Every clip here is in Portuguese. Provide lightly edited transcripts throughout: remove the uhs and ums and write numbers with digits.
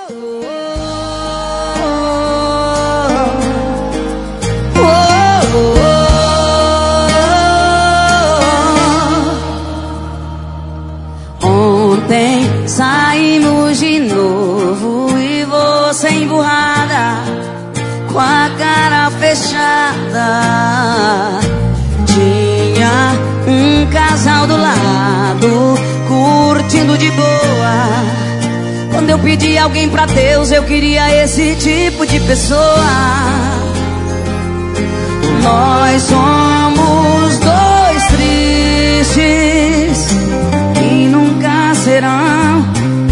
Ontem saímos de novo e você emburrada, com a cara fechada. Tinha um casal do lado, curtindo de boa. Quando eu pedi alguém pra Deus, eu queria esse tipo de pessoa. Nós somos dois tristes que nunca serão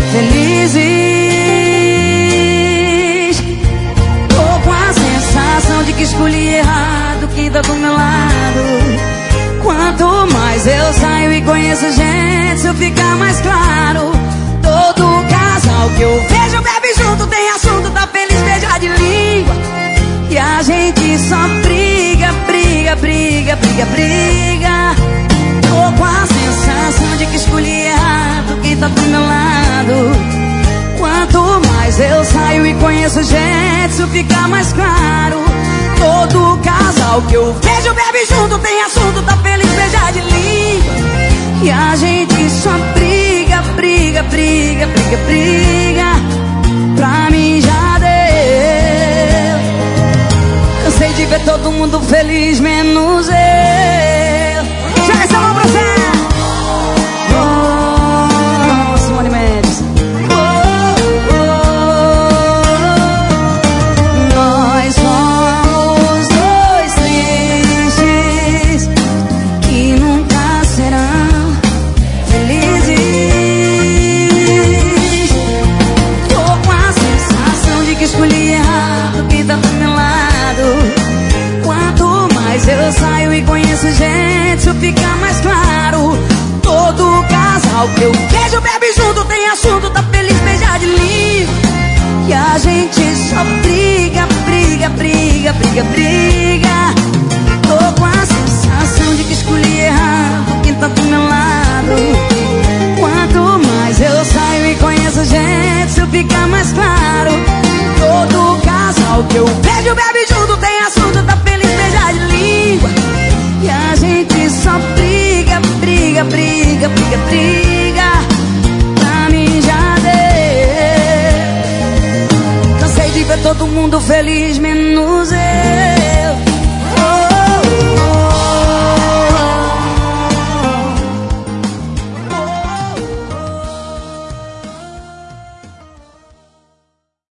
felizes. Tô com a sensação de que escolhi errado quem tá do meu lado. Quanto mais eu saio e conheço gente, isso fica mais claro. Todo casal que eu vejo bebe junto, tem assunto, tá feliz, beija de língua. E a gente só briga, briga, briga, briga, briga. Tô com a sensação de que escolhi errado quem tá do meu lado. Quanto mais eu saio e conheço gente, isso fica mais claro. Todo casal que eu vejo bebe junto, tem assunto, tá feliz, beija de língua. E a gente só briga, briga, briga, briga, briga. Pra mim já deu. Cansei de ver todo mundo feliz, menos eu. Chega essa mão pra você. Oh, Simone Mendes. Nós somos dois tristes que nunca serão felizes. Tô com a sensação de que escolhi errado quem tá do meu lado. Quanto mais eu saio e conheço gente, isso fica mais claro. Todo casal que eu vejo bebe junto, tem assunto, tá feliz, beija de língua. E a gente só briga, briga, briga, briga, briga. Tô com a sensação de que escolhi errado quem tá do meu lado. Quanto mais eu saio e conheço gente, isso fica mais claro. Todo casal que eu vejo bebe junto, tem assunto, tá feliz, beija de língua. E a gente só briga, briga, briga, briga, briga. Pra mim já deu. Cansei de ver todo mundo feliz, menos eu.